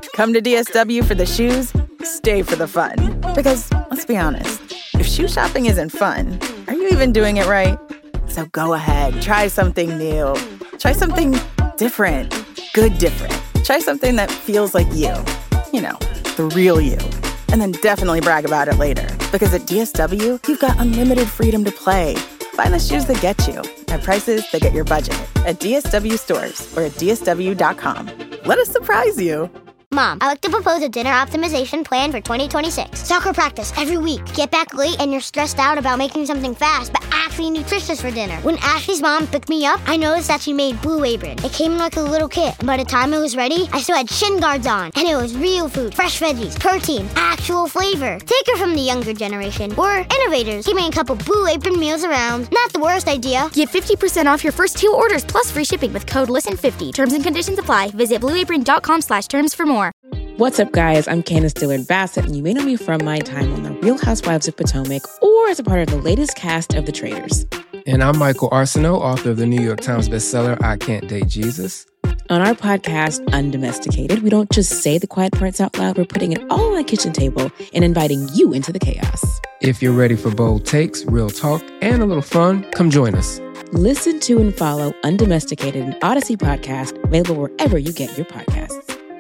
Come to DSW for the shoes, stay for the fun. Because, let's be honest, if shoe shopping isn't fun, are you even doing it right? So go ahead, try something new. Try something different. Good different. Try something that feels like you. You know, the real you. And then definitely brag about it later. Because at DSW, you've got unlimited freedom to play. Find the shoes that get you at prices that get your budget at DSW stores or at DSW.com. Let us surprise you. Mom, I like to propose a dinner optimization plan for 2026. Soccer practice every week. Get back late and you're stressed out about making something fast, but actually nutritious for dinner. When Ashley's mom picked me up, I noticed that she made Blue Apron. It came in like a little kit. By the time it was ready, I still had shin guards on. And it was real food, fresh veggies, protein, actual flavor. Take her from the younger generation. We're innovators. Keeping a couple Blue Apron meals around. Not the worst idea. Get 50% off your first 2 orders plus free shipping with code LISTEN50. Terms and conditions apply. Visit blueapron.com/terms for more. What's up, guys? I'm Candace Dillard-Bassett, and you may know me from my time on The Real Housewives of Potomac or as a part of the latest cast of The Traitors. And I'm Michael Arsenault, author of the New York Times bestseller, I Can't Date Jesus. On our podcast, Undomesticated, we don't just say the quiet parts out loud, we're putting it all on a kitchen table and inviting you into the chaos. If you're ready for bold takes, real talk, and a little fun, come join us. Listen to and follow Undomesticated, an Odyssey podcast, available wherever you get your podcasts.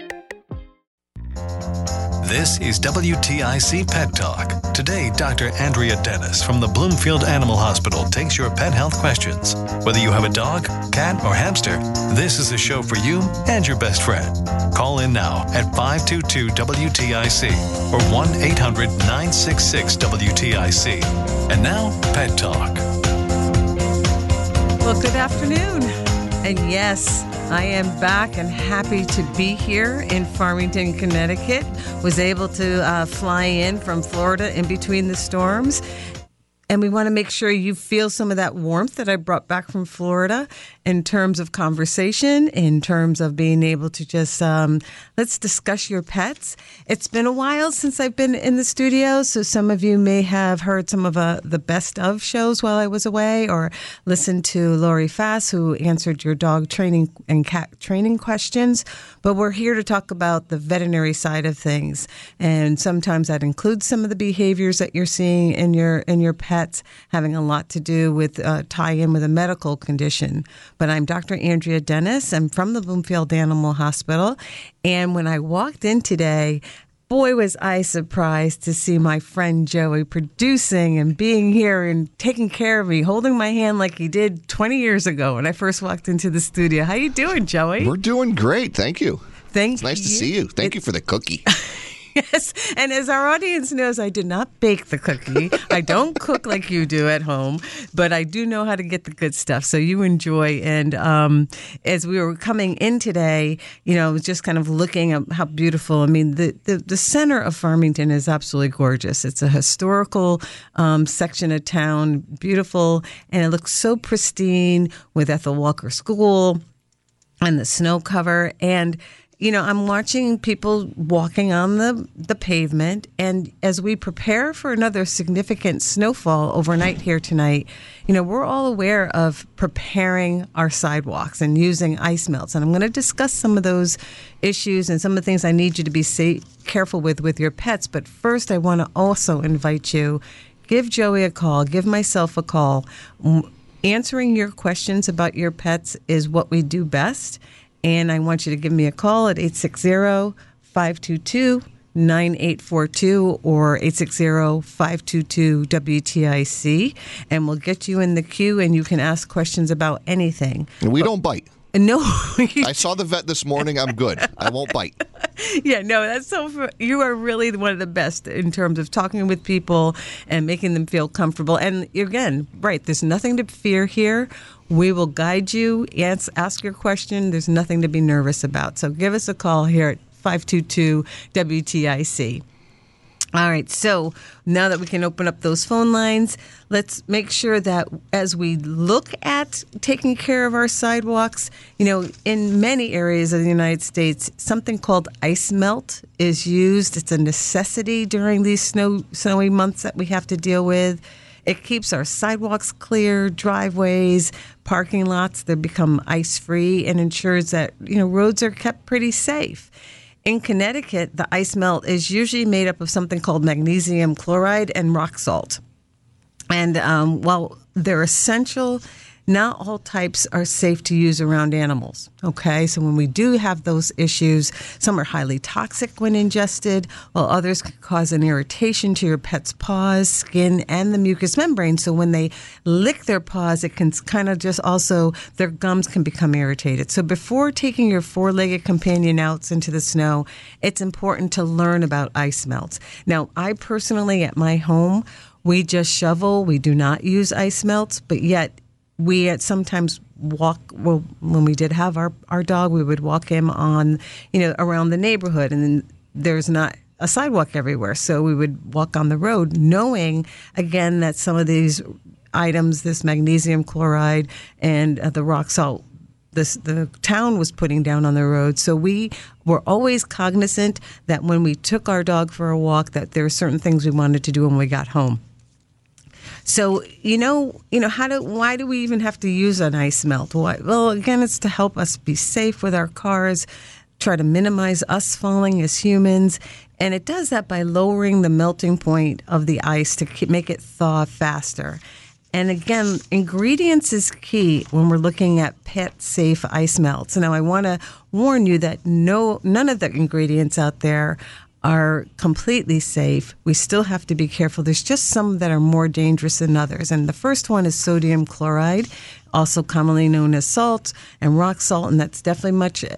This is WTIC Pet Talk. Today, Dr. Andrea Dennis from the Bloomfield Animal Hospital takes your pet health questions. Whether you have a dog, cat, or hamster, this is a show for you and your best friend. Call in now at 522-WTIC or 1-800-966-WTIC. And now, Pet Talk. Well, good afternoon. And yes, I am back and happy to be here in Farmington, Connecticut. Was able to fly in from Florida in between the storms. And we want to make sure you feel some of that warmth that I brought back from Florida in terms of conversation, in terms of being able to just, let's discuss your pets. It's been a while since I've been in the studio, so some of you may have heard some of the best of shows while I was away, or listened to Lori Fass, who answered your dog training and cat training questions. But we're here to talk about the veterinary side of things. And sometimes that includes some of the behaviors that you're seeing in your pet. Having a lot to do with tie in with a medical condition. But I'm Dr. Andrea Dennis. I'm from the Bloomfield Animal Hospital. And when I walked in today, boy, was I surprised to see my friend Joey producing and being here and taking care of me, holding my hand like he did 20 years ago when I first walked into the studio. How you doing, Joey? We're doing great. Thank you. It's nice to see you. Thank you for the cookie. Yes, and as our audience knows, I did not bake the cookie. I don't cook like you do at home, but I do know how to get the good stuff. So you enjoy. And as we were coming in today, I was just kind of looking at how beautiful. I mean, the center of Farmington is absolutely gorgeous. It's a historical section of town, beautiful, and it looks so pristine with Ethel Walker School and the snow cover. And I'm watching people walking on the pavement, and as we prepare for another significant snowfall overnight here tonight, we're all aware of preparing our sidewalks and using ice melts. And I'm going to discuss some of those issues and some of the things I need you to be careful with your pets. But first, I want to also invite you, give Joey a call, give myself a call. Answering your questions about your pets is what we do best. And I want you to give me a call at 860-522-9842 or 860-522-WTIC, and we'll get you in the queue and you can ask questions about anything. And we don't bite. No. I saw the vet this morning. I'm good. I won't bite. Yeah, no, that's so. You are really one of the best in terms of talking with people and making them feel comfortable. And again, right, there's nothing to fear here. We will guide you, ask your question. There's nothing to be nervous about. So give us a call here at 522-WTIC. All right, so now that we can open up those phone lines, let's make sure that as we look at taking care of our sidewalks, in many areas of the United States, something called ice melt is used. It's a necessity during these snowy months that we have to deal with. It keeps our sidewalks clear, driveways, parking lots, they become ice-free, and ensures that, roads are kept pretty safe. In Connecticut, the ice melt is usually made up of something called magnesium chloride and rock salt. And while they're essential, not all types are safe to use around animals, okay? So when we do have those issues, some are highly toxic when ingested, while others can cause an irritation to your pet's paws, skin, and the mucous membrane. So when they lick their paws, it can kind of just also, their gums can become irritated. So before taking your four-legged companion out into the snow, it's important to learn about ice melts. Now, I personally, at my home, we just shovel. We do not use ice melts, but yet we sometimes walk, well, when we did have our dog, we would walk him on, around the neighborhood, and then there's not a sidewalk everywhere. So we would walk on the road knowing, again, that some of these items, this magnesium chloride and the rock salt, the town was putting down on the road. So we were always cognizant that when we took our dog for a walk, that there were certain things we wanted to do when we got home. So, why do we even have to use an ice melt? Well, again, it's to help us be safe with our cars, try to minimize us falling as humans. And it does that by lowering the melting point of the ice to make it thaw faster. And again, ingredients is key when we're looking at pet-safe ice melts. Now, I want to warn you that none of the ingredients out there are completely safe. We still have to be careful. There's just some that are more dangerous than others. And the first one is sodium chloride, also commonly known as salt and rock salt. And that's definitely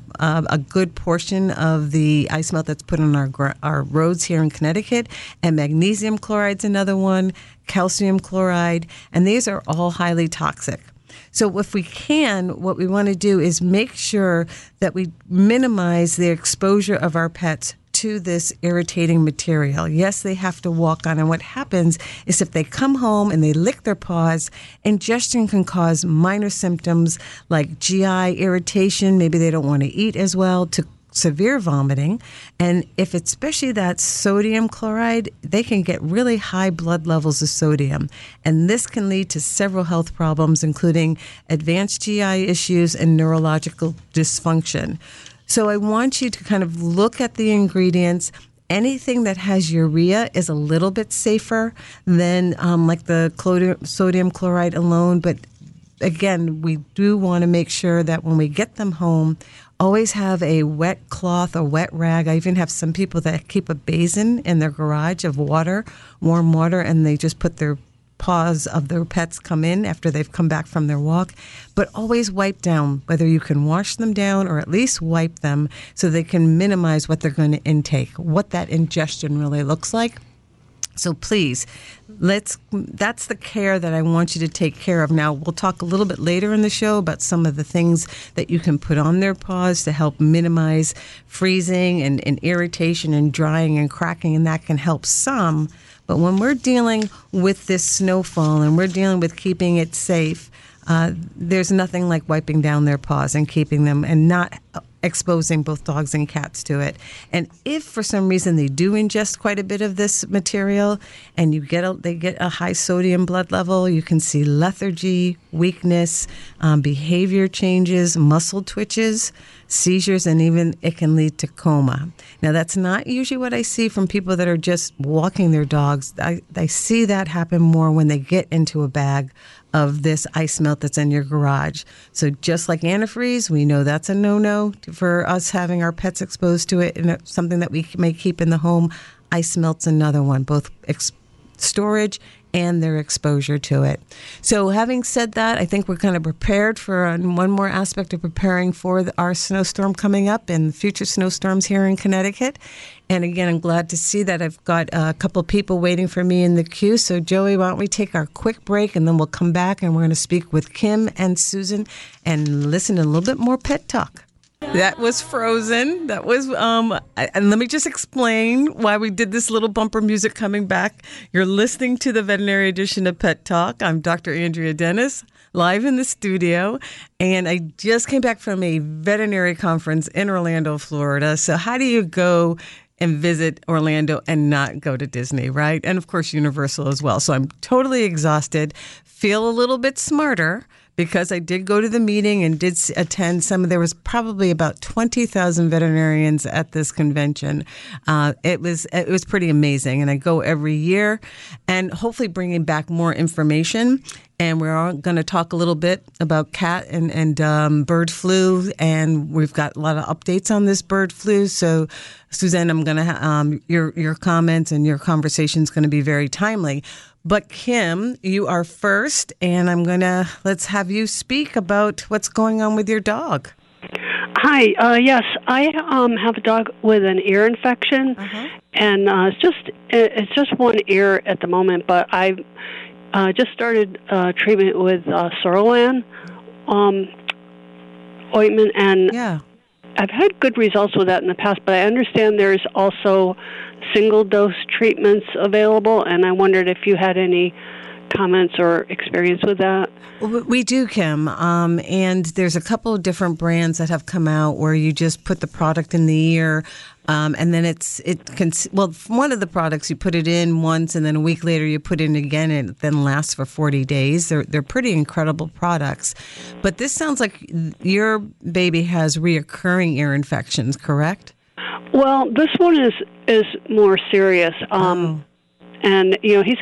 a good portion of the ice melt that's put on our roads here in Connecticut. And magnesium chloride's another one, calcium chloride. And these are all highly toxic. So if we can, what we want to do is make sure that we minimize the exposure of our pets to this irritating material. Yes, they have to walk on. And what happens is if they come home and they lick their paws, ingestion can cause minor symptoms like GI irritation. Maybe they don't want to eat as well, to severe vomiting. And if it's especially that sodium chloride, they can get really high blood levels of sodium. And this can lead to several health problems, including advanced GI issues and neurological dysfunction. So I want you to kind of look at the ingredients. Anything that has urea is a little bit safer than like the sodium chloride alone. But again, we do want to make sure that when we get them home, always have a wet cloth or wet rag. I even have some people that keep a basin in their garage of water, warm water, and they just put their paws of their pets come in after they've come back from their walk. But always wipe down, whether you can wash them down or at least wipe them so they can minimize what they're going to intake, what that ingestion really looks like. So please, that's the care that I want you to take care of. Now, we'll talk a little bit later in the show about some of the things that you can put on their paws to help minimize freezing and irritation and drying and cracking, and that can help some. But when we're dealing with this snowfall and we're dealing with keeping it safe, there's nothing like wiping down their paws and keeping them and not exposing both dogs and cats to it. And if for some reason they do ingest quite a bit of this material and they get a high sodium blood level, you can see lethargy, weakness, behavior changes, muscle twitches, seizures, and even it can lead to coma. Now, that's not usually what I see from people that are just walking their dogs. I see that happen more when they get into a bag of this ice melt that's in your garage. So just like antifreeze, we know that's a no-no for us having our pets exposed to it, and it's something that we may keep in the home. Ice melt's another one, both storage and their exposure to it. So having said that, I think we're kind of prepared for one more aspect of preparing for our snowstorm coming up and future snowstorms here in Connecticut. And again, I'm glad to see that I've got a couple people waiting for me in the queue. So Joey, why don't we take our quick break and then we'll come back and we're going to speak with Kim and Susan and listen to a little bit more pet talk. That was Frozen. That was, and let me just explain why we did this little bumper music coming back. You're listening to the veterinary edition of Pet Talk. I'm Dr. Andrea Dennis, live in the studio, and I just came back from a veterinary conference in Orlando, Florida. So how do you go and visit Orlando and not go to Disney, right? And of course, Universal as well. So I'm totally exhausted, feel a little bit smarter, because I did go to the meeting and did attend there was probably about 20,000 veterinarians at this convention. It was pretty amazing. And I go every year and hopefully bringing back more information. And we're all going to talk a little bit about cat and bird flu. And we've got a lot of updates on this bird flu. So, Suzanne, I'm going to your comments and your conversation is going to be very timely. But Kim, you are first, and let's have you speak about what's going on with your dog. Hi. Yes, I have a dog with an ear infection, and it's just one ear at the moment. But I just started treatment with Cerolan ointment, and I've had good results with that in the past. But I understand there's also single-dose treatments available, and I wondered if you had any comments or experience with that. We do, Kim, and there's a couple of different brands that have come out where you just put the product in the ear, and then one of the products you put it in once, and then a week later you put it in again, and it then lasts for 40 days. They're pretty incredible products, but this sounds like your baby has reoccurring ear infections, correct? Well, this one is more serious, and he's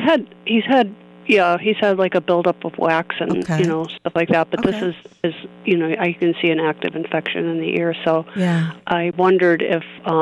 had like a buildup of wax and stuff like that. But this is I can see an active infection in the ear, so I wondered if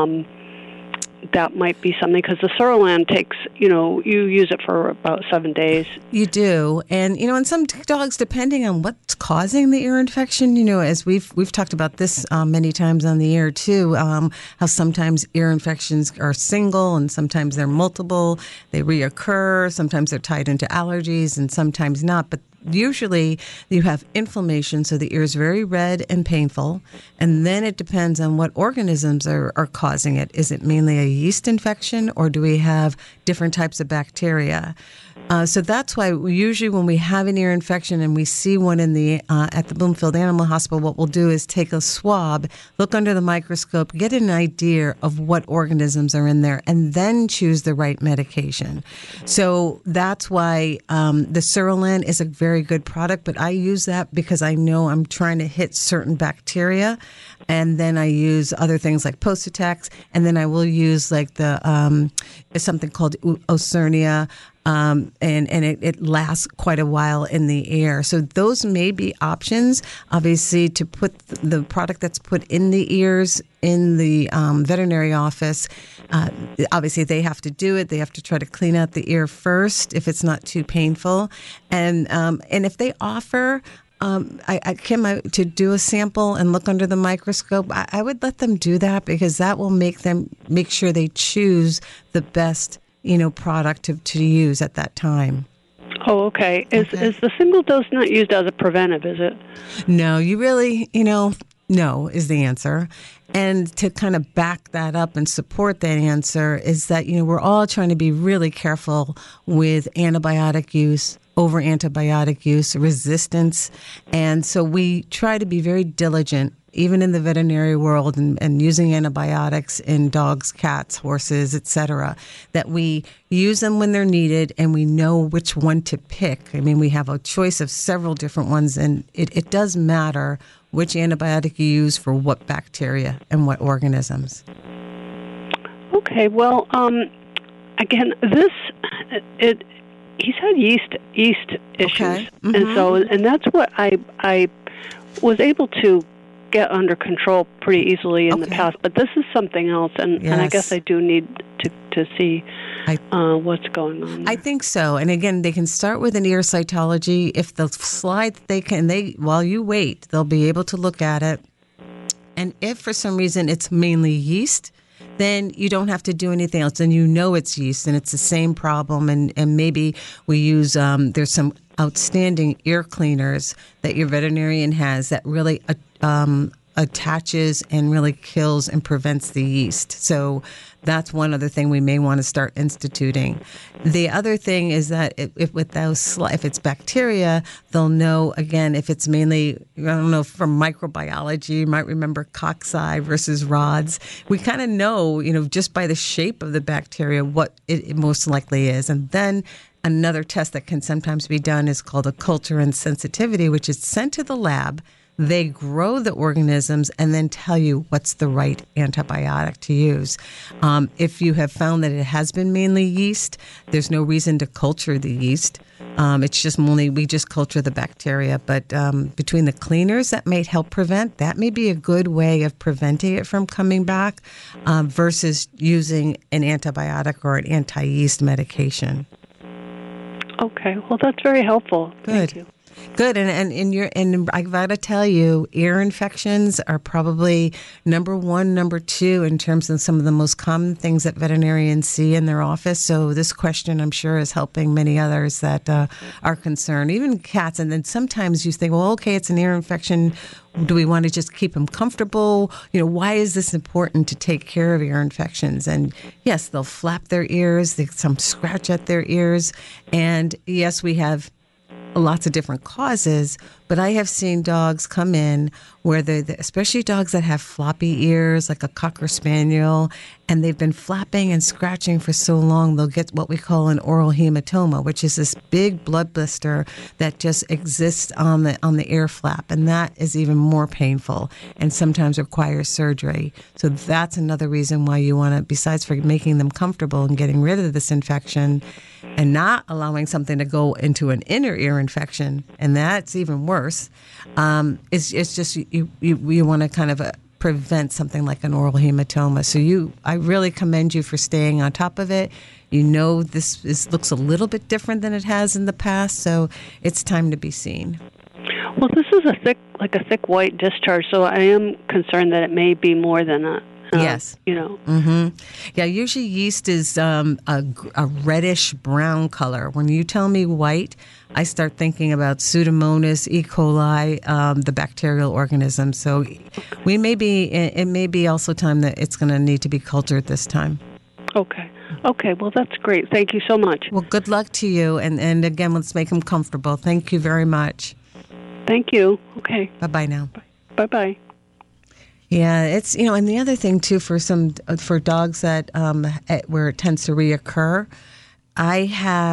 that might be something, because the Cerolan takes, you use it for about 7 days. You do. And, and some dogs, depending on what's causing the ear infection, as we've talked about this many times on the air too, how sometimes ear infections are single and sometimes they're multiple, they reoccur, sometimes they're tied into allergies and sometimes not. But usually you have inflammation, so the ear is very red and painful, and then it depends on what organisms are causing it. Is it mainly a yeast infection, or do we have different types of bacteria? So that's why usually when we have an ear infection and we see one in the at the Bloomfield Animal Hospital, what we'll do is take a swab, look under the microscope, get an idea of what organisms are in there, and then choose the right medication. So that's why the Cerolan is a very good product, but I use that because I know I'm trying to hit certain bacteria, and then I use other things like Post-Attax, and then I will use like the something called Osurnia. And it lasts quite a while in the air. So those may be options, obviously, to put the product that's put in the ears in the veterinary office. Obviously, they have to do it. They have to try to clean out the ear first if it's not too painful. And if they offer Kim, to do a sample and look under the microscope, I would let them do that, because that will make sure they choose the best product to use at that time. Oh, okay. Is the single dose not used as a preventive, is it? No, you really, no is the answer. And to kind of back that up and support that answer is that, we're all trying to be really careful with antibiotic use, over antibiotic use, resistance. And so we try to be very diligent, even in the veterinary world, and using antibiotics in dogs, cats, horses, etc., that we use them when they're needed and we know which one to pick. I mean, we have a choice of several different ones, and it does matter which antibiotic you use for what bacteria and what organisms. Okay, well, again, he's had yeast issues, and that's what I was able to get under control pretty easily in the past, but this is something else, and I guess I do need to see what's going on there. I think so. And again, they can start with an ear cytology. If the slide, while you wait, they'll be able to look at it. And if for some reason it's mainly yeast, then you don't have to do anything else. And it's yeast and it's the same problem. And maybe we use, there's some outstanding ear cleaners that your veterinarian has that really attaches and really kills and prevents the yeast. So that's one other thing we may want to start instituting. The other thing is that if it's bacteria, they'll know, again, if it's mainly, I don't know, from microbiology, you might remember cocci versus rods. We kind of know, just by the shape of the bacteria, what it most likely is. And then Another test that can sometimes be done is called a culture and sensitivity, which is sent to the lab. They grow the organisms and then tell you what's the right antibiotic to use. If you have found that it has been mainly yeast, there's no reason to culture the yeast. It's just we just culture the bacteria. But between the cleaners that may help prevent, that may be a good way of preventing it from coming back versus using an antibiotic or an anti-yeast medication. Okay, well, that's very helpful. Good. Thank you. Good, and I gotta tell you, ear infections are probably number one, number two in terms of some of the most common things that veterinarians see in their office. So this question, I'm sure, is helping many others that are concerned, even cats. And then sometimes you think, well, okay, it's an ear infection. Do we want to just keep them comfortable? Why is this important to take care of ear infections? And yes, they'll flap their ears, some scratch at their ears, and yes, we have lots of different causes, but I have seen dogs come in where especially dogs that have floppy ears, like a Cocker Spaniel, and they've been flapping and scratching for so long, they'll get what we call an oral hematoma, which is this big blood blister that just exists on the ear flap, and that is even more painful and sometimes requires surgery. So that's another reason why you want to, besides for making them comfortable and getting rid of this infection, and not allowing something to go into an inner ear infection, and that's even worse. It's just you want to kind of prevent something like an oral hematoma. So I really commend you for staying on top of it. This looks a little bit different than it has in the past, so it's time to be seen. Well, this is a thick white discharge, so I am concerned that it may be more than a. Yes. Mm-hmm. Yeah, usually yeast is a reddish brown color. When you tell me white, I start thinking about Pseudomonas, E. coli, the bacterial organisms. So it may be also time that it's going to need to be cultured this time. Okay. Well, that's great. Thank you so much. Well, good luck to you. And again, let's make them comfortable. Thank you very much. Thank you. Okay. Bye-bye now. Bye-bye. Yeah, it's and the other thing too for dogs that where it tends to reoccur, I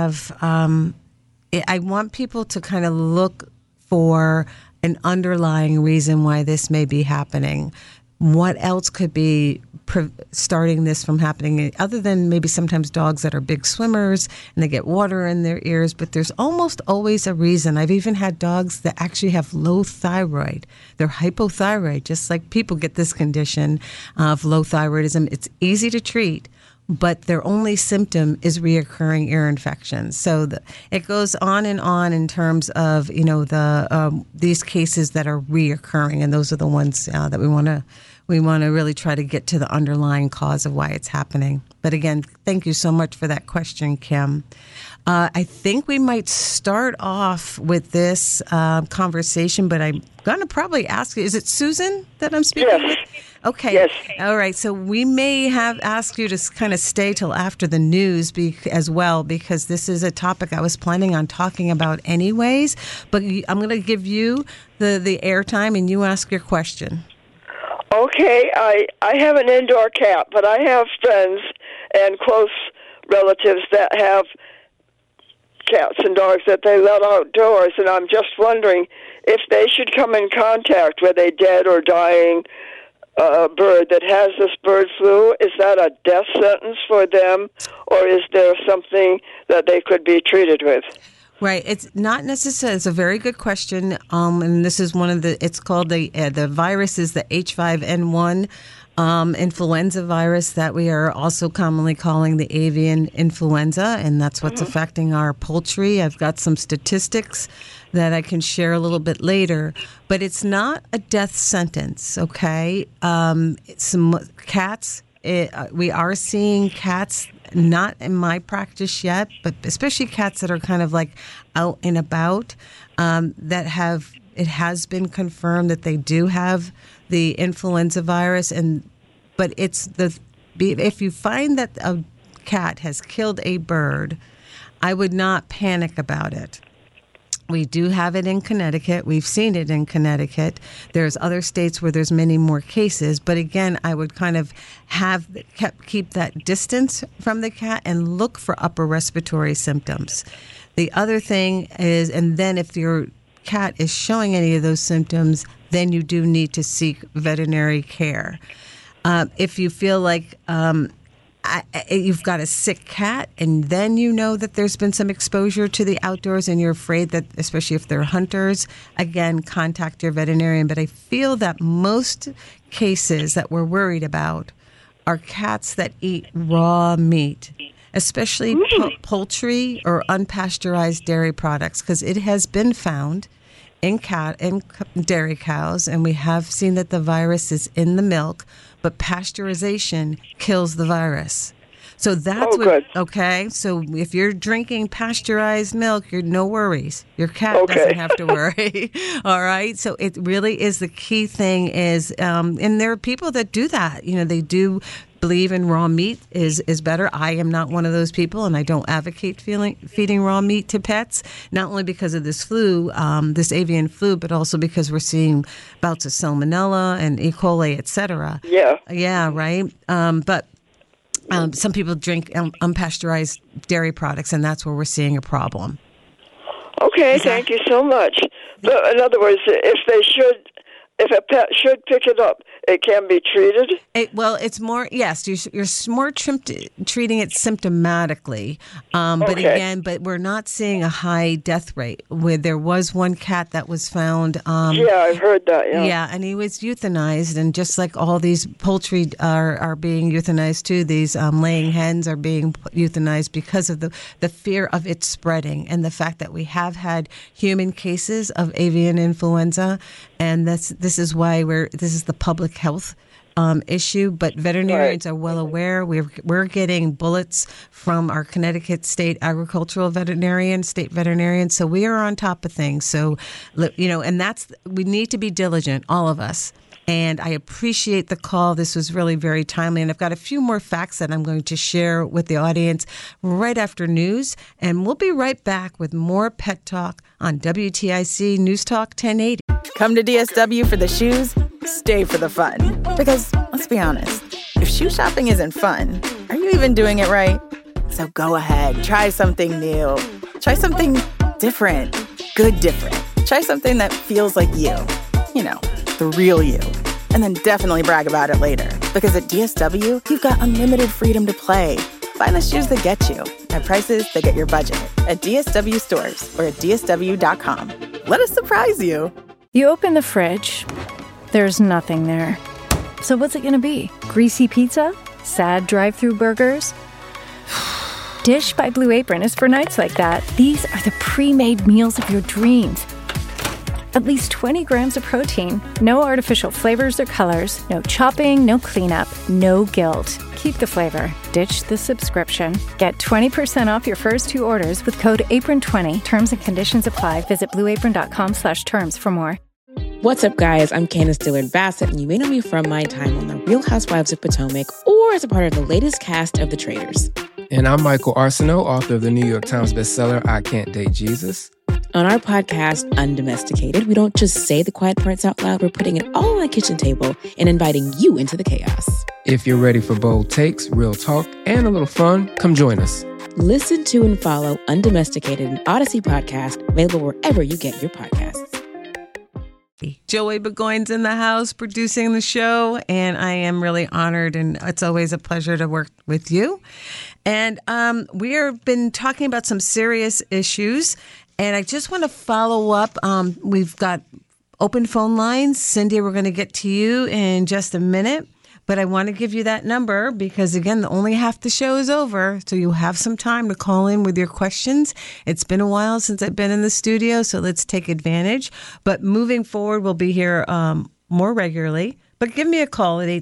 want people to kind of look for an underlying reason why this may be happening. What else could be starting this from happening, other than maybe sometimes dogs that are big swimmers and they get water in their ears, but there's almost always a reason. I've even had dogs that actually have low thyroid. They're hypothyroid, just like people get this condition of low thyroidism. It's easy to treat, but their only symptom is reoccurring ear infections. So it goes on in terms of these cases that are reoccurring, and those are the ones that we want to really try to get to the underlying cause of why it's happening. But again, thank you so much for that question, Kim. I think we might start off with this conversation, but I'm going to probably ask you, is it Susan that I'm speaking with? Okay. Yes. All right. So we may have asked you to kind of stay till after the news as well, because this is a topic I was planning on talking about anyways. But I'm going to give you the airtime and you ask your question. Okay. I have an indoor cat, but I have friends and close relatives that have cats and dogs that they let outdoors, and I'm just wondering if they should come in contact with a dead or dying bird that has this bird flu. Is that a death sentence for them, or is there something that they could be treated with? Right. It's not necessarily. It's a very good question. And this is one of it's called the virus is the H5N1 influenza virus that we are also commonly calling the avian influenza, and that's what's affecting our poultry. I've got some statistics that I can share a little bit later, but it's not a death sentence, okay? Some cats, we are seeing cats, not in my practice yet, but especially cats that are kind of like out and about, it has been confirmed that they do have the influenza virus, but if you find that a cat has killed a bird, I would not panic about it. We do have it in Connecticut. We've seen it in Connecticut. There's other states where there's many more cases. But again, I would kind of keep that distance from the cat and look for upper respiratory symptoms. The other thing is, and then if your cat is showing any of those symptoms, then you do need to seek veterinary care. If you feel like you've got a sick cat and then you know that there's been some exposure to the outdoors and you're afraid that, especially if they're hunters, again, contact your veterinarian. But I feel that most cases that we're worried about are cats that eat raw meat, especially poultry or unpasteurized dairy products, because it has been found in dairy cows, and we have seen that the virus is in the milk, but pasteurization kills the virus. So that's okay. So if you're drinking pasteurized milk, you're no worries. Your cat doesn't have to worry. All right. So it really is, the key thing is, and there are people that do that. You know, they do believe in raw meat is better. I am not one of those people, and I don't advocate feeding raw meat to pets, not only because of this flu, this avian flu, but also because we're seeing bouts of salmonella and E. coli, et cetera. Yeah. Yeah, right. But some people drink unpasteurized dairy products, and that's where we're seeing a problem. Okay, thank you so much. But in other words, if a pet should pick it up, it can be treated? It's more, yes, you're more treating it symptomatically. But we're not seeing a high death rate. Where there was one cat that was found. I've heard that, yeah. Yeah, and he was euthanized, and just like all these poultry are being euthanized too, these laying hens are being euthanized because of the fear of it spreading, and the fact that we have had human cases of avian influenza, and this is why this is the public health issue, but veterinarians are well aware. We're getting bullets from our Connecticut state agricultural veterinarian, state veterinarian, so we are on top of things. So, and we need to be diligent, all of us. And I appreciate the call. This was really very timely. And I've got a few more facts that I'm going to share with the audience right after news. And we'll be right back with more Pet Talk on WTIC News Talk 1080. Come to DSW for the shoes, stay for the fun. Because, let's be honest, if shoe shopping isn't fun, are you even doing it right? So go ahead, try something new. Try something different. Good different. Try something that feels like you. You know, the real you. And then definitely brag about it later. Because at DSW, you've got unlimited freedom to play. Find the shoes that get you at prices that get your budget at DSW stores or at DSW.com. Let us surprise you. You open the fridge, there's nothing there. So what's it gonna be? Greasy pizza? Sad drive-through burgers? Dish by Blue Apron is for nights like that. These are the pre-made meals of your dreams. At least 20 grams of protein, no artificial flavors or colors, no chopping, no cleanup, no guilt. Keep the flavor. Ditch the subscription. Get 20% off your first 2 orders with code APRON20. Terms and conditions apply. Visit blueapron.com/terms for more. What's up, guys? I'm Candace Dillard Bassett, and you may know me from my time on The Real Housewives of Potomac or as a part of the latest cast of The Traitors. And I'm Michael Arsenault, author of the New York Times bestseller, I Can't Date Jesus. On our podcast, Undomesticated, we don't just say the quiet parts out loud. We're putting it all on the kitchen table and inviting you into the chaos. If you're ready for bold takes, real talk, and a little fun, come join us. Listen to and follow Undomesticated, an Odyssey podcast, available wherever you get your podcasts. Joey Burgoyne's in the house producing the show, and I am really honored, and it's always a pleasure to work with you. And we have been talking about some serious issues, and I just want to follow up. We've got open phone lines. Cindy, we're going to get to you in just a minute. But I want to give you that number because, again, only half the show is over. So you have some time to call in with your questions. It's been a while since I've been in the studio, so let's take advantage. But moving forward, we'll be here more regularly. But give me a call at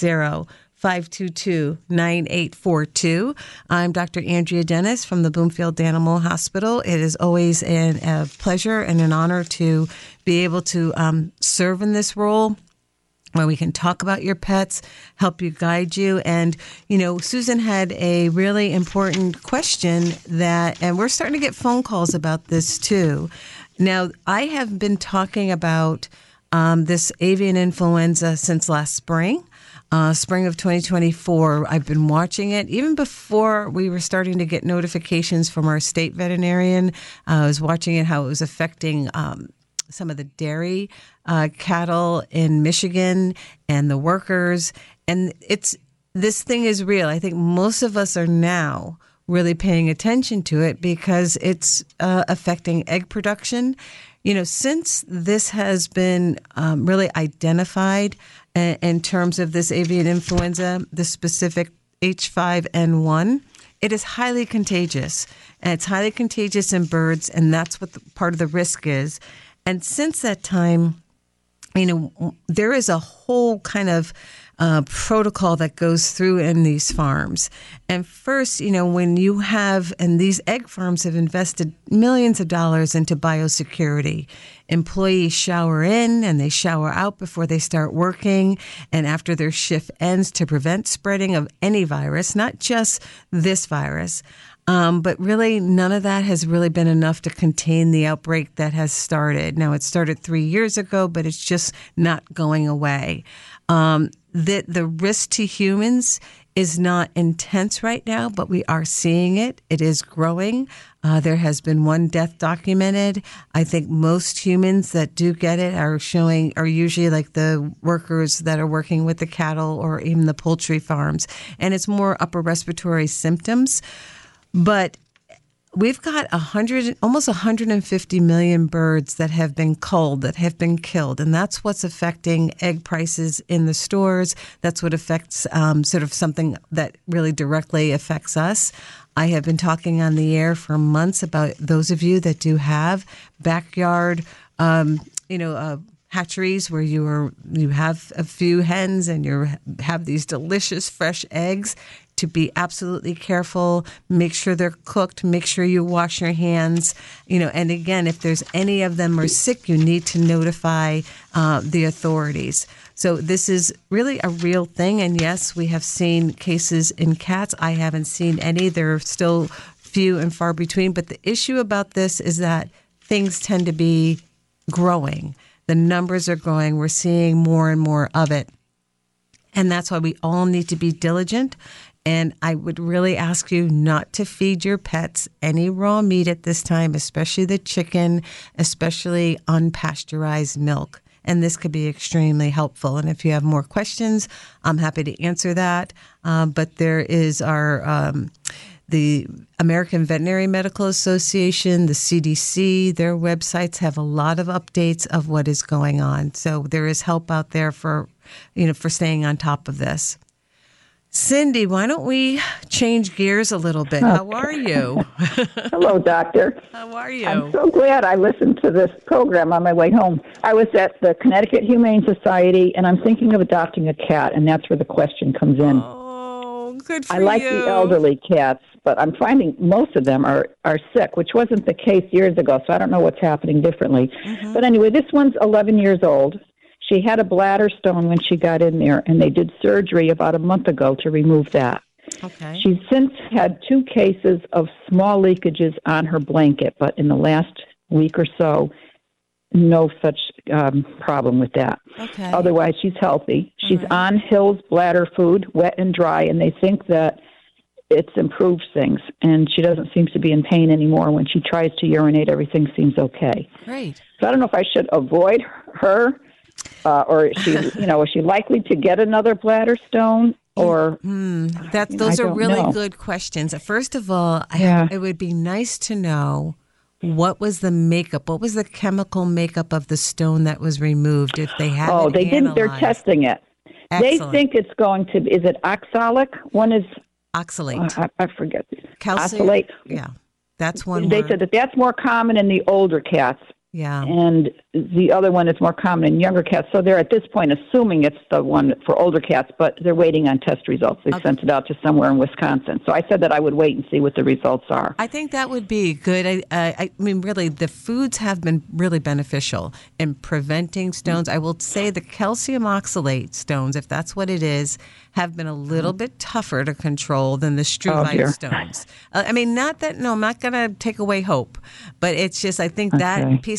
860-522-9842. I'm Dr. Andrea Dennis from the Bloomfield Animal Hospital. It is always a pleasure and an honor to be able to serve in this role, where we can talk about your pets, help you, guide you. And, Susan had a really important question and we're starting to get phone calls about this too. Now, I have been talking about this avian influenza since last spring. Spring of 2024, I've been watching it. Even before we were starting to get notifications from our state veterinarian, I was watching it, how it was affecting some of the dairy cattle in Michigan and the workers. And this thing is real. I think most of us are now really paying attention to it because it's affecting egg production. Since this has been really identified in terms of this avian influenza, the specific H5N1, it is highly contagious. And it's highly contagious in birds, and that's what part of the risk is. And since that time, there is a whole kind of protocol that goes through in these farms. And first, when you have, and these egg farms have invested millions of dollars into biosecurity. Employees shower in and they shower out before they start working and after their shift ends to prevent spreading of any virus, not just this virus. But really, none of that has really been enough to contain the outbreak that has started. Now, it started 3 years ago, but it's just not going away. The risk to humans is not intense right now, but we are seeing it. It is growing. There has been one death documented. I think most humans that do get it are usually like the workers that are working with the cattle or even the poultry farms. And it's more upper respiratory symptoms. But we've got almost 150 million birds that have been culled, that have been killed. And that's what's affecting egg prices in the stores. That's what affects sort of something that really directly affects us. I have been talking on the air for months about those of you that do have backyard, hatcheries where you have a few hens and you have these delicious fresh eggs. To be absolutely careful, make sure they're cooked, make sure you wash your hands, and again, if there's any of them are sick, you need to notify the authorities. So this is really a real thing. And yes, we have seen cases in cats. I haven't seen any. They're still few and far between. But the issue about this is that things tend to be growing. The numbers are growing. We're seeing more and more of it. And that's why we all need to be diligent. And I would really ask you not to feed your pets any raw meat at this time, especially the chicken, especially unpasteurized milk. And this could be extremely helpful. And if you have more questions, I'm happy to answer that. But there is the American Veterinary Medical Association, the CDC, their websites have a lot of updates of what is going on. So there is help out there for staying on top of this. Cindy, why don't we change gears a little bit? How are you? Hello, Doctor. How are you? I'm so glad I listened to this program on my way home. I was at the Connecticut Humane Society, and I'm thinking of adopting a cat, and that's where the question comes in. Oh, good for you. I like you. the elderly cats, but I'm finding most of them are sick, which wasn't the case years ago, so I don't know what's happening differently. Mm-hmm. But anyway, this one's 11 years old. She had a bladder stone when she got in there, and they did surgery about a month ago to remove that. Okay. She's since had 2 cases of small leakages on her blanket, but in the last week or so, no such problem with that. Okay. Otherwise, she's healthy. She's right. on Hill's bladder food, wet and dry, and they think that it's improved things, and she doesn't seem to be in pain anymore. When she tries to urinate, everything seems okay. Great. So I don't know if I should avoid her. Or is she, is she likely to get another bladder stone? Or those are really good questions. First of all, it would be nice to know what was the makeup, what was the chemical makeup of the stone that was removed. If they have, they didn't. They're testing it. Excellent. They think it's going to. Is it oxalic? One is oxalate. I forget. Calcium. Oxalate. Yeah, that's one. They said that's more common in the older cats. Yeah. And the other one is more common in younger cats. So they're at this point assuming it's the one for older cats, but they're waiting on test results. They sent it out to somewhere in Wisconsin. So I said that I would wait and see what the results are. I think that would be good. I mean, really, the foods have been really beneficial in preventing stones. I will say the calcium oxalate stones, if that's what it is, have been a little bit tougher to control than the struvite stones. I'm not going to take away hope, but it's just, I think that piece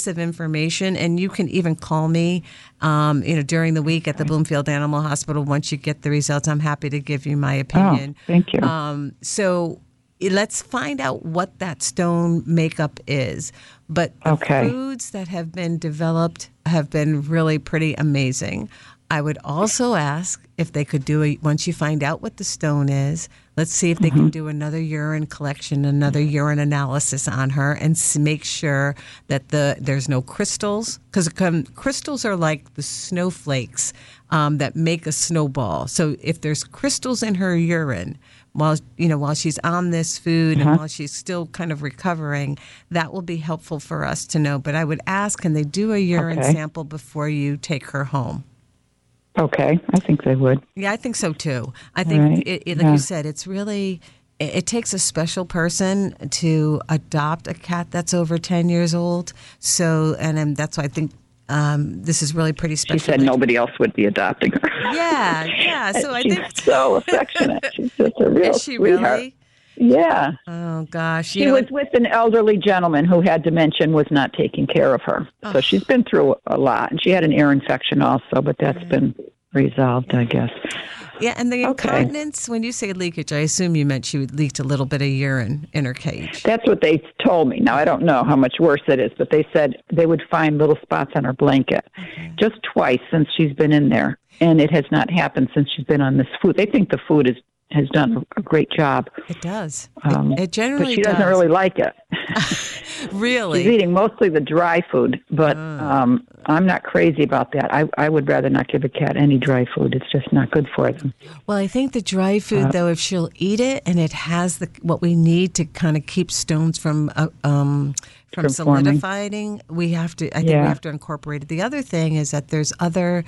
piece of information, and you can even call me, during the week at the Bloomfield Animal Hospital. Once you get the results, I'm happy to give you my opinion. Oh, thank you. So let's find out what that stone makeup is. But the foods that have been developed have been really pretty amazing. I would also ask if they could do once you find out what the stone is, let's see if they can do another urine collection, another urine analysis on her, and make sure that there's no crystals, because crystals are like the snowflakes that make a snowball. So if there's crystals in her urine while she's on this food and while she's still kind of recovering, that will be helpful for us to know. But I would ask, can they do a urine sample before you take her home? Okay, I think they would. Yeah, I think so too. I think, like you said, it's really, it takes a special person to adopt a cat that's over 10 years old. So, and that's why I think this is really pretty special. She said nobody else would be adopting her. Yeah. So I think she's so affectionate. She's just a real Is she sweetheart. really? Yeah. Oh, gosh. She was with an elderly gentleman who had dementia and was not taking care of her. Oh. So she's been through a lot. And she had an ear infection also, but that's been resolved, I guess. Yeah, and the incontinence, when you say leakage, I assume you meant she leaked a little bit of urine in her cage. That's what they told me. Now, I don't know how much worse it is, but they said they would find little spots on her blanket just twice since she's been in there. And it has not happened since she's been on this food. They think the food has done a great job. It does. It generally does. But she doesn't really like it. Really? She's eating mostly the dry food, but I'm not crazy about that. I would rather not give a cat any dry food. It's just not good for them. Well, I think the dry food, though, if she'll eat it and it has what we need to kind of keep stones from solidifying, we have to incorporate it. The other thing is that there's other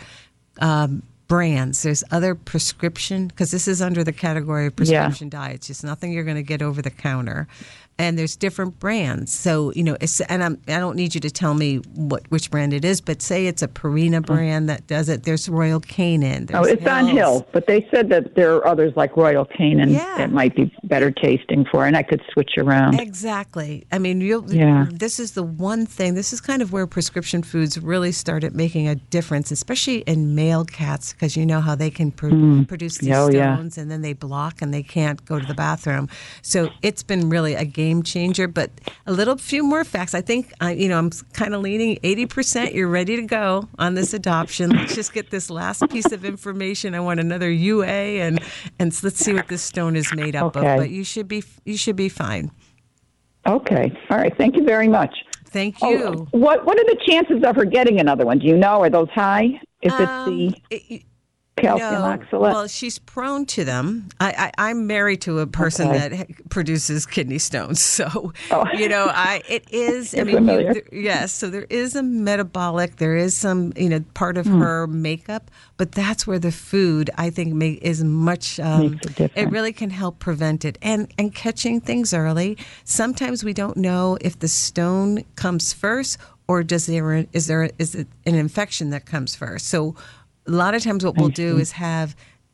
brands. There's other prescription, because this is under the category of prescription diets. It's nothing you're going to get over the counter. And there's different brands. So, I don't need you to tell me which brand it is, but say it's a Purina brand that does it. There's Royal Canin. It's on Hill, but they said that there are others like Royal Canin that might be better tasting for, and I could switch around. Exactly. I mean, this is the one thing. This is kind of where prescription foods really started making a difference, especially in male cats, because you know how they can produce these stones and then they block and they can't go to the bathroom. So it's been really a game changer. But few more facts. I think I'm kind of leaning 80%. You're ready to go on this adoption. Let's just get this last piece of information. I want another UA and let's see what this stone is made up of. But you should be fine. Okay. All right. Thank you very much. Thank you. What are the chances of her getting another one? Do you know? Are those high? If it's the calcium oxalate? Well, she's prone to them. I'm married to a person that produces kidney stones, so it is. You're familiar. So there is a metabolic. There is some part of her makeup, but that's where the food I think is much. It really can help prevent it and catching things early. Sometimes we don't know if the stone comes first or is it an infection that comes first. So a lot of times what we'll do is have,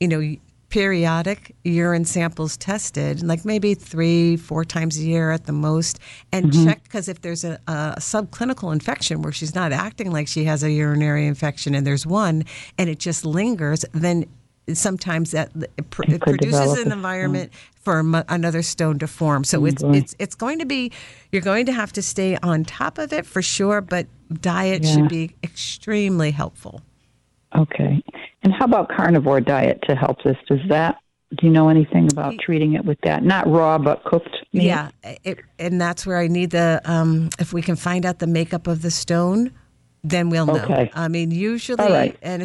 periodic urine samples tested, like maybe 3-4 times a year at the most, and check, because if there's a subclinical infection where she's not acting like she has a urinary infection and there's one and it just lingers, then sometimes that it produces an environment for another stone to form. So it's going to be, you're going to have to stay on top of it for sure, but diet should be extremely helpful. Okay. And how about carnivore diet to help this? Do you know anything about treating it with that? Not raw, but cooked meat? Yeah. And that's where I need if we can find out the makeup of the stone, then we'll know. Okay. I mean, usually, and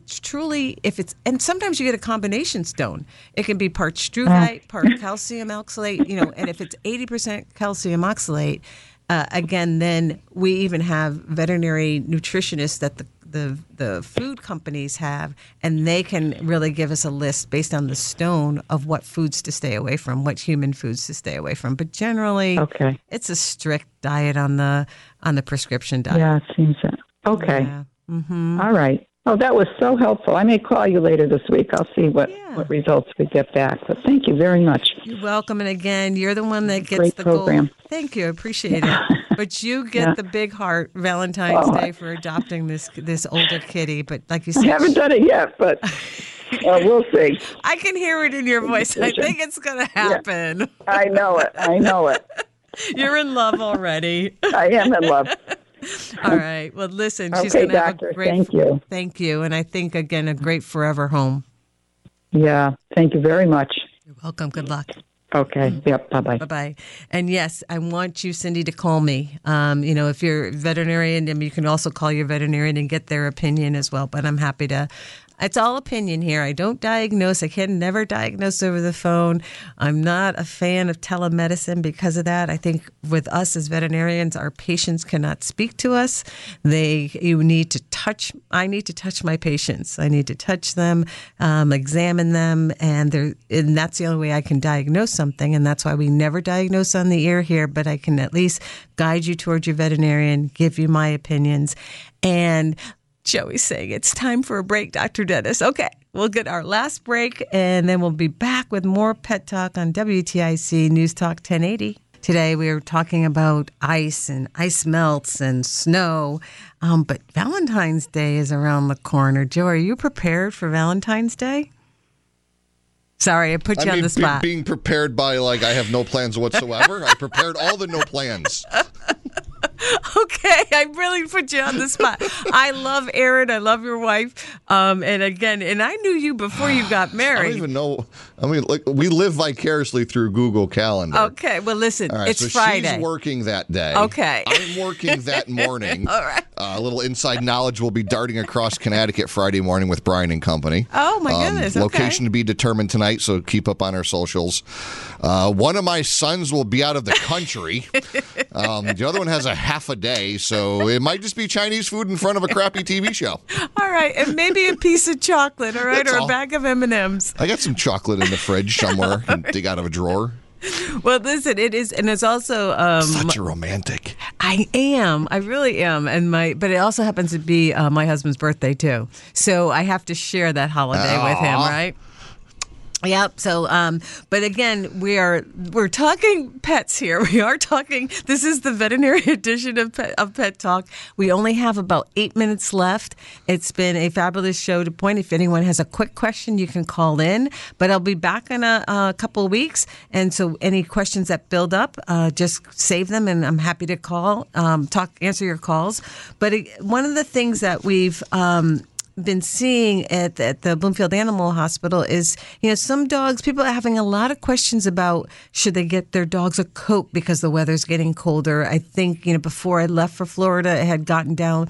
and sometimes you get a combination stone. It can be part struvite, part calcium oxalate, and if it's 80% calcium oxalate, again, then we even have veterinary nutritionists that the food companies have, and they can really give us a list based on the stone of what foods to stay away from, what human foods to stay away from. But generally, it's a strict diet on the prescription diet. Yeah, it seems that. Okay. Yeah. Mm-hmm. All right. Oh, that was so helpful. I may call you later this week. I'll see what results we get back. But thank you very much. You're welcome. And again, you're the one that gets Great the program. gold. Thank you. I appreciate it. But you get the big heart Valentine's Day for adopting this older kitty. But like you said, I haven't done it yet, but we'll see. I can hear it in your voice. I think it's going to happen. Yeah, I know it. You're in love already. I am in love. All right. Well, listen, she's okay, going to have doctor, a great. Thank you. Thank you, and I think again a great forever home. Yeah. Thank you very much. You're welcome. Good luck. Okay. Yep. Bye-bye. Bye-bye. And yes, I want you, Cindy, to call me. If you're a veterinarian, you can also call your veterinarian and get their opinion as well. But I'm happy to. It's all opinion here. I don't diagnose. I can never diagnose over the phone. I'm not a fan of telemedicine because of that. I think with us as veterinarians, our patients cannot speak to us. I need to touch my patients. I need to touch them, examine them, and that's the only way I can diagnose something. And that's why we never diagnose on the air here. But I can at least guide you towards your veterinarian, give you my opinions, and Joey's saying it's time for a break, Dr. Dennis. Okay, we'll get our last break, and then we'll be back with more Pet Talk on WTIC News Talk 1080. Today we are talking about ice and ice melts and snow, but Valentine's Day is around the corner. Joe, are you prepared for Valentine's Day? Sorry, I put you on the spot. Being prepared by I have no plans whatsoever. I prepared all the no plans. Okay, I really put you on the spot. I love Aaron. I love your wife. And I knew you before you got married. I don't even know. I mean, we live vicariously through Google Calendar. Okay, well, listen, right, it's so Friday. She's working that day. Okay. I'm working that morning. All right. A little inside knowledge will be darting across Connecticut Friday morning with Brian and Company. Oh, my goodness. Location to be determined tonight, so keep up on our socials. One of my sons will be out of the country. The other one has a half a day, so it might just be Chinese food in front of a crappy TV show. All right, and maybe a piece of chocolate, all right, or a bag of M&Ms. I got some chocolate in the fridge somewhere. Can dig out of a drawer. Well, listen, it is, and it's also such a romantic. I am. I really am, but it also happens to be my husband's birthday too. So I have to share that holiday with him, right? Yep. So, but again, we're talking pets here. We are talking. This is the veterinary edition of Pet Talk. We only have about 8 minutes left. It's been a fabulous show to point. If anyone has a quick question, you can call in. But I'll be back in a couple of weeks, and so any questions that build up, just save them, and I'm happy to call, answer your calls. But one of the things that we've been seeing at the Bloomfield Animal Hospital is, some dogs, people are having a lot of questions about should they get their dogs a coat because the weather's getting colder. I think, before I left for Florida, it had gotten down,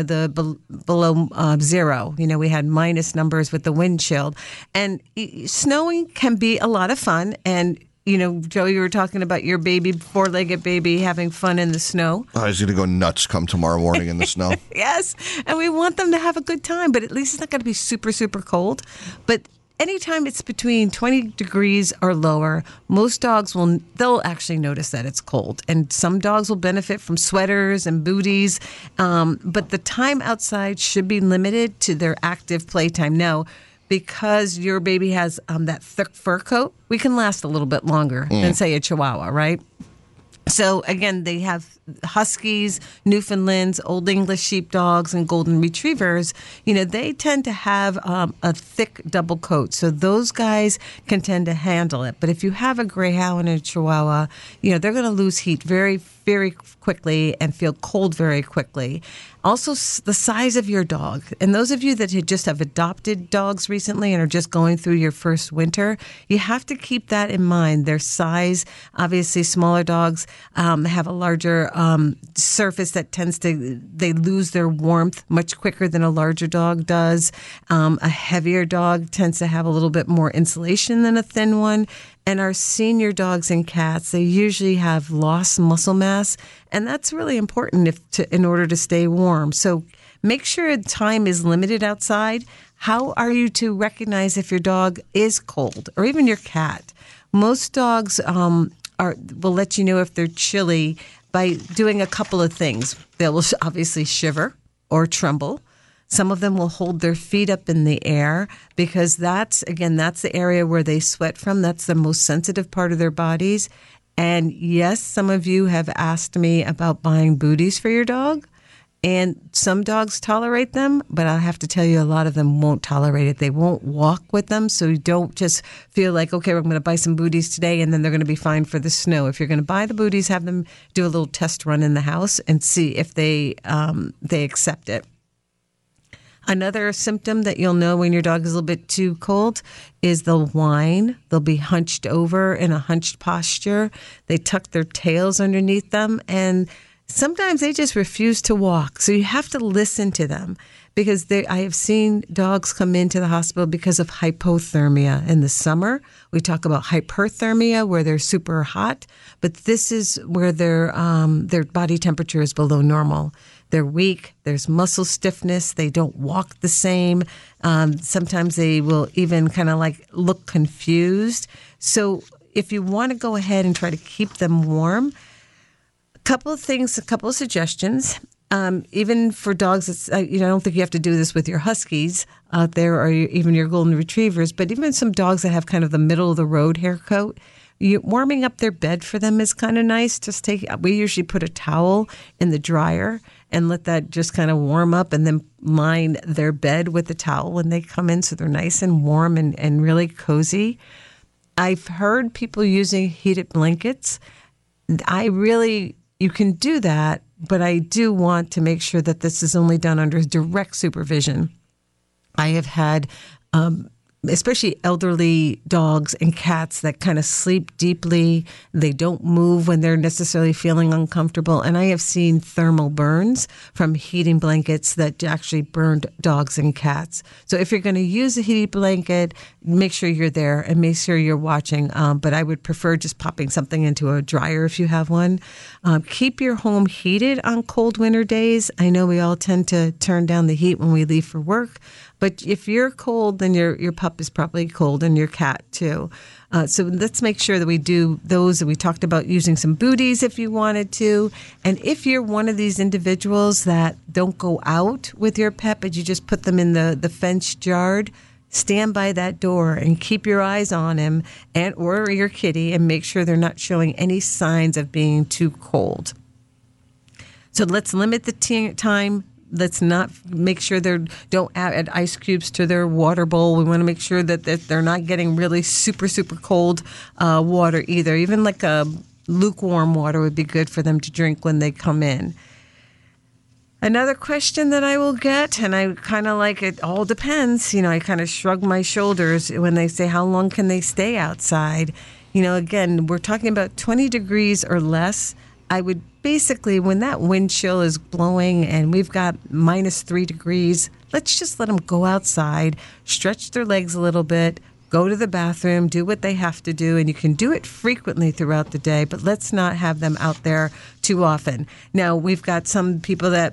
below zero. We had minus numbers with the wind chill. And snowing can be a lot of fun. And Joe, you were talking about your baby, four-legged baby, having fun in the snow. Oh, he's going to go nuts come tomorrow morning in the snow. Yes, and we want them to have a good time, but at least it's not going to be super, super cold. But anytime it's between 20 degrees or lower, most dogs they'll actually notice that it's cold. And some dogs will benefit from sweaters and booties, but the time outside should be limited to their active playtime. Now, because your baby has that thick fur coat, we can last a little bit longer than, say, a Chihuahua, right? So, again, they have Huskies, Newfoundlands, Old English Sheepdogs, and Golden Retrievers. They tend to have a thick double coat. So those guys can tend to handle it. But if you have a Greyhound and a Chihuahua, they're going to lose heat very, very quickly and feel cold very quickly. Also, the size of your dog. And those of you that just have adopted dogs recently and are just going through your first winter, you have to keep that in mind. Their size, obviously, smaller dogs have a larger surface that they lose their warmth much quicker than a larger dog does. A heavier dog tends to have a little bit more insulation than a thin one. And our senior dogs and cats, they usually have lost muscle mass, and that's really important in order to stay warm. So make sure time is limited outside. How are you to recognize if your dog is cold, or even your cat? Most dogs will let you know if they're chilly by doing a couple of things. They will obviously shiver or tremble. Some of them will hold their feet up in the air because that's the area where they sweat from. That's the most sensitive part of their bodies. And yes, some of you have asked me about buying booties for your dog. And some dogs tolerate them, but I have to tell you, a lot of them won't tolerate it. They won't walk with them. So you don't just feel like, okay, we're going to buy some booties today and then they're going to be fine for the snow. If you're going to buy the booties, have them do a little test run in the house and see if they accept it. Another symptom that you'll know when your dog is a little bit too cold is they'll whine. They'll be hunched over in a hunched posture. They tuck their tails underneath them, and sometimes they just refuse to walk. So you have to listen to them, because I have seen dogs come into the hospital because of hypothermia in the summer. We talk about hyperthermia, where they're super hot, but this is where their body temperature is below normal. They're weak. There's muscle stiffness. They don't walk the same. Sometimes they will even kind of like look confused. So if you want to go ahead and try to keep them warm, a couple of suggestions. Even for dogs, I don't think you have to do this with your Huskies out there or even your Golden Retrievers, but even some dogs that have kind of the middle of the road hair coat, warming up their bed for them is kind of nice. We usually put a towel in the dryer and let that just kind of warm up, and then line their bed with the towel when they come in, so they're nice and warm and really cozy. I've heard people using heated blankets. You can do that, but I do want to make sure that this is only done under direct supervision. I have had, especially elderly dogs and cats that kind of sleep deeply. They don't move when they're necessarily feeling uncomfortable. And I have seen thermal burns from heating blankets that actually burned dogs and cats. So if you're going to use a heated blanket, make sure you're there and make sure you're watching. But I would prefer just popping something into a dryer if you have one. Keep your home heated on cold winter days. I know we all tend to turn down the heat when we leave for work. But if you're cold, then your pup is probably cold, and your cat too. So let's make sure that we do those. We talked about using some booties if you wanted to. And if you're one of these individuals that don't go out with your pet, but you just put them in the fenced yard, stand by that door and keep your eyes on him or your kitty, and make sure they're not showing any signs of being too cold. So let's limit the time. Let's not make sure don't add ice cubes to their water bowl. We want to make sure that they're not getting really super, super cold water either. Even like a lukewarm water would be good for them to drink when they come in. Another question that I will get, and I kind of like it all depends. I kind of shrug my shoulders when they say, how long can they stay outside? Again, we're talking about 20 degrees or less. I would basically, when that wind chill is blowing and we've got -3 degrees, let's just let them go outside, stretch their legs a little bit, go to the bathroom, do what they have to do. And you can do it frequently throughout the day, but let's not have them out there too often. Now, we've got some people that,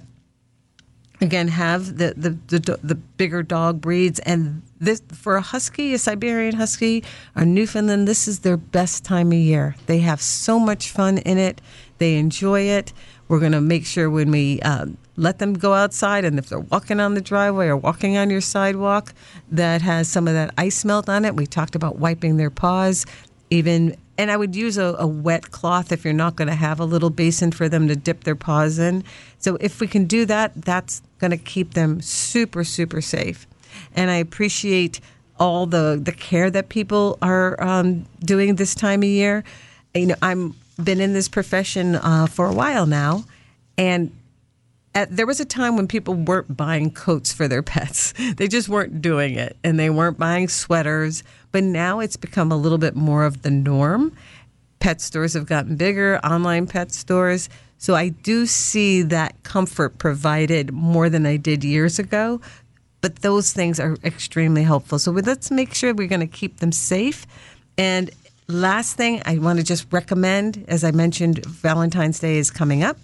again, have the bigger dog breeds, and this, for a husky, a Siberian husky, or Newfoundland, this is their best time of year. They have so much fun in it. They enjoy it. We're going to make sure when we let them go outside, and if they're walking on the driveway or walking on your sidewalk that has some of that ice melt on it, we talked about wiping their paws. And I would use a wet cloth if you're not going to have a little basin for them to dip their paws in. So if we can do that, that's going to keep them super, super safe. And I appreciate all the care that people are doing this time of year. I'm been in this profession for a while now, and there was a time when people weren't buying coats for their pets. They just weren't doing it, and they weren't buying sweaters. But now it's become a little bit more of the norm. Pet stores have gotten bigger, online pet stores. So I do see that comfort provided more than I did years ago. But those things are extremely helpful. So let's make sure we're going to keep them safe. And last thing I want to just recommend, as I mentioned, Valentine's Day is coming up.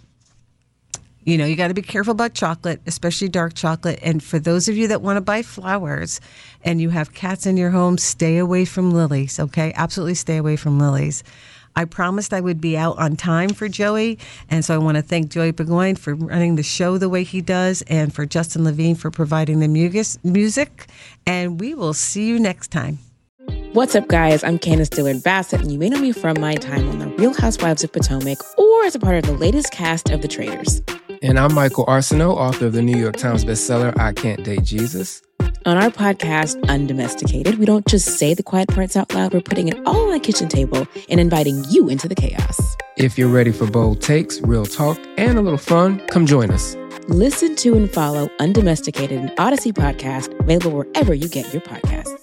You got to be careful about chocolate, especially dark chocolate. And for those of you that want to buy flowers and you have cats in your home, stay away from lilies, okay? Absolutely stay away from lilies. I promised I would be out on time for Joey, and so I want to thank Joey Burgoyne for running the show the way he does, and for Justin Levine for providing the music. And we will see you next time. What's up, guys? I'm Candace Dillard Bassett, and you may know me from my time on The Real Housewives of Potomac or as a part of the latest cast of The Traitors. And I'm Michael Arsenault, author of the New York Times bestseller, I Can't Date Jesus. On our podcast, Undomesticated, we don't just say the quiet parts out loud, we're putting it all on the kitchen table and inviting you into the chaos. If you're ready for bold takes, real talk, and a little fun, come join us. Listen to and follow Undomesticated, an Odyssey podcast, available wherever you get your podcasts.